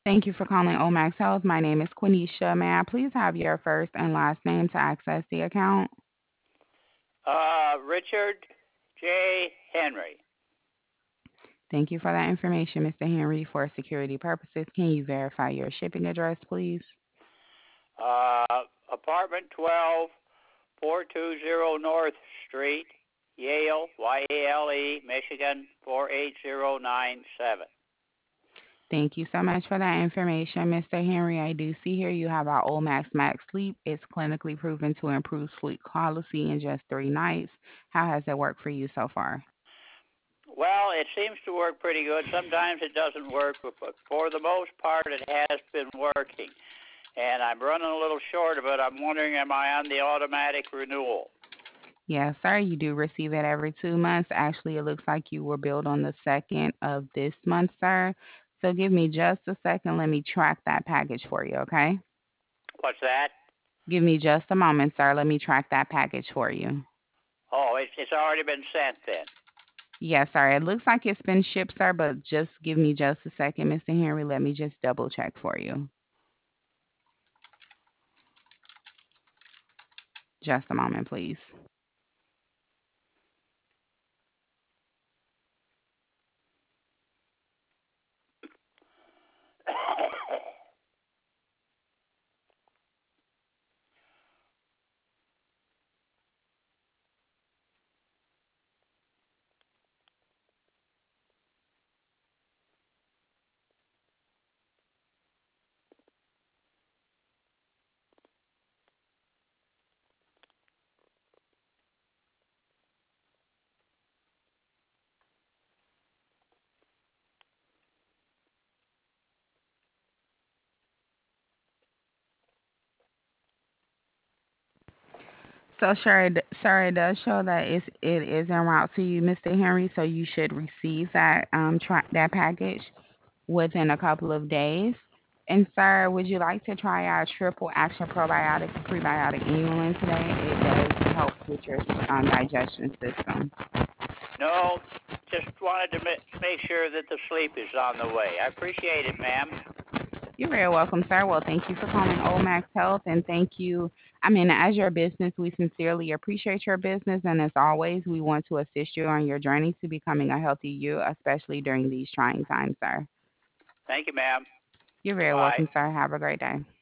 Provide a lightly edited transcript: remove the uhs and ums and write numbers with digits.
Thank you for calling Omax Health. My name is Quenisha. May I please have your first and last name to access the account? Richard J. Henry. Thank you for that information, Mr. Henry. For security purposes, can you verify your shipping address, please? Apartment 12, 420 North Street, Yale, Yale, Michigan 48097. Thank you so much for that information, Mr. Henry. I do see here you have our Olmax Max Sleep. It's clinically proven to improve sleep quality in just 3 nights. How has it worked for you so far? Well, it seems to work pretty good. Sometimes it doesn't work, but for the most part, it has been working. And I'm running a little short of it. I'm wondering, am I on the automatic renewal? Yes, sir. You do receive it every 2 months. Actually, it looks like you were billed on the 2nd of this month, sir. So give me just a second. Let me track that package for you, okay? What's that? Give me just a moment, sir. Let me track that package for you. Oh, it's already been sent then. Yes, sir. It looks like it's been shipped, sir, but just give me just a second, Mr. Henry. Let me just double check for you. Just a moment, please. So, sir, it does show that it is en route to you, Mr. Henry. So you should receive that package within a couple of days. And sir, would you like to try our triple action probiotic and prebiotic inulin today? It does help with your digestion system. No, just wanted to make sure that the sleep is on the way. I appreciate it, ma'am. You're very welcome, sir. Well, thank you for calling Omax Health, and thank you. I mean, as your business, we sincerely appreciate your business, and as always, we want to assist you on your journey to becoming a healthy you, especially during these trying times, sir. Thank you, ma'am. You're very Bye. welcome, sir. Have a great day.